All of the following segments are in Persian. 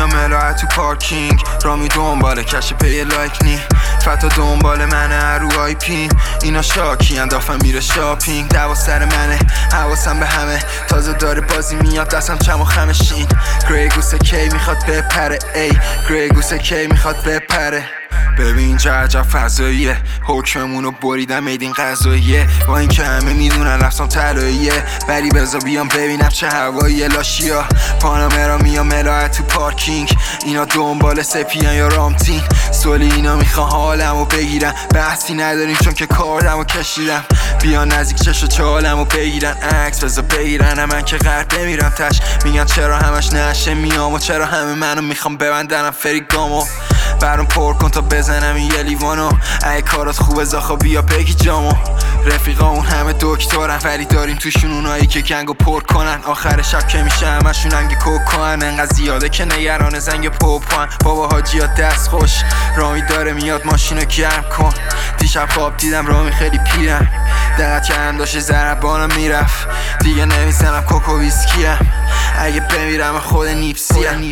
میام الهه تو پارکینگ رامی دنباله کش پی لایک نی فتا دنبال منه رو آی پین اینا شاکی اندافم میره شاپینگ دوا سر منه حواسم به همه تازه داره بازی میاد دستم چم و خمشین گریگوسه کی میخواد بپره ای گریگوسه کی میخواد بپره ببین چه عجب فضاییه حکممونو بریدم میدین قضاییه با این که همه میدونن رفتم طلاییه بری بزا بیام ببینم چه هواییه لاشیا پانامرا میام الهه تو پارکینگ اینا دنبال سپیان یا رامتین سولی اینا میخوان حالمو بگیرن بحثی نداریم چون که کاردمو کشیدم بیان نزدیک چشو چالمو بگیرن عکس بزا بگیرن من که غرق بمیرم تش میگن چرا همش نشه میام و چرا همه منو میخوام ببندنم فریگامو برام پر کن تا بزنم این یه لیوانو اگه کارات خوبه زاخا بیا بگی جامو رفیقامون همه دکترن ولی داریم توشون اونایی که گنگو پر کنن آخر شب که میشه همشون انگ کوکان انقدر زیاده که نگران زنگ پوپان بابا حاجی ها دست خوش رامی داره میاد ماشینو گرم کن دیشب خواب دیدم رامی خیلی پیرم دقت کردم داشت ضربانم میرفت دیگه نمیزنم کوکو ویسکیم اگه بمیرم خود نیپسیم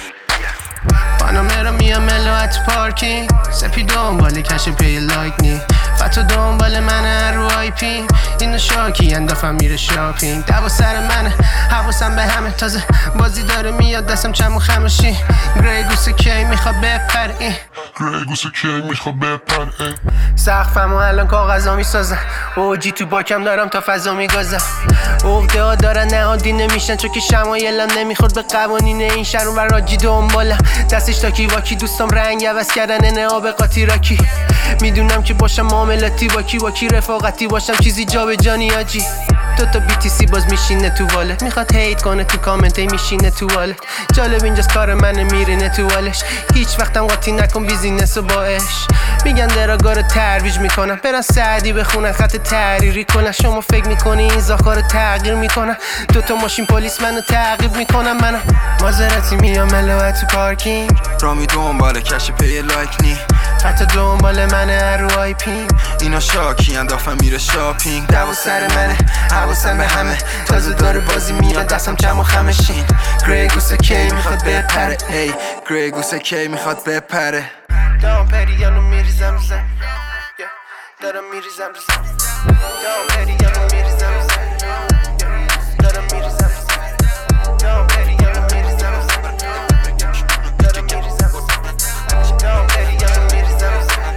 پانامرا میام الهه تو پارکینگ سپی دنبال کش پی لایک نی فتا دنبال منه رو آی پین اینا شاکی اندافم میره شاپینگ دوا سر منه حواسم به همه تازه بازی داره میاد دستم چم و خمشین گریگوسه کی میخواد بپره گریگوسه کی میخواد بپره سقفمو الان کاغذا میسازن اوجی تو باکم دارم تا فضا میگازم عقده ها دارن نهادی نمیشن چون که شمایلم نمیخورد به قوانین این شهر و راجی دنبالم دستش تاکی واکی دوستام رنگ عوض کردن انعاب قاطی راکی میدونم که باشم معاملاتی واکی رفاقتی باشم چیزی جا به جانی آجی دوتا BTC باز میشینه تو والت میخواد هیت کنه تو کامنت میشینه تو والت جالب اینجاست کار منه میرینه تو والش هیچ وقتم قاطی نکن بیزینس و باش میگن دراگا رو ترویج میکنن برن سعدی بخونن خط تحریری کنن شما فکر میکنی این زاکا رو تغییر میکنن دوتا ماشین پلیس منو تعقیب میکنن منم مازراتی میام الهه تو پارکینگ رامی دنباله کش پی لایک نی فتا دنبال منه رو آی پین اینا شاکی اندافم میره شاپینگ دوا سر منه حواسم به همه تازه داره بازی میاد دستم چم و خمشین گریگوسه کی میخواد بپره ای گریگوسه کی میخواد بپره دام پریانو میریزم رو زن دارم میریزم رو زن دام پریانو میریزم رو زن دارم میریزم رو زن دام پریانو میریزم رو زن دارم میریزم رو زن دام پریانو میریزم رو زن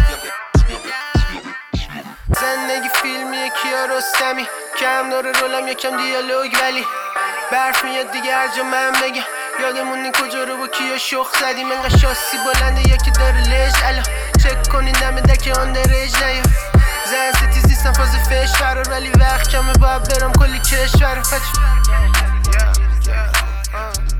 زندگی فیلمیه کیا رستمی کم داره رولم یکم دیالوگ ولی برف میاد دیگه هر جا من بگم یادمون کجا رو با کیا شخ زدیم انقدر شاسی بلنده یکی داره لج الان چک کنین دم دک آن درج نیا زن سیتی زیستم فاز فش فرار ولی وقت کمه باید برم کلی کشور